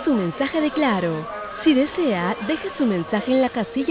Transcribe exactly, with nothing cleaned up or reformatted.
su mensaje de Claro. Si desea, deje su mensaje en la casilla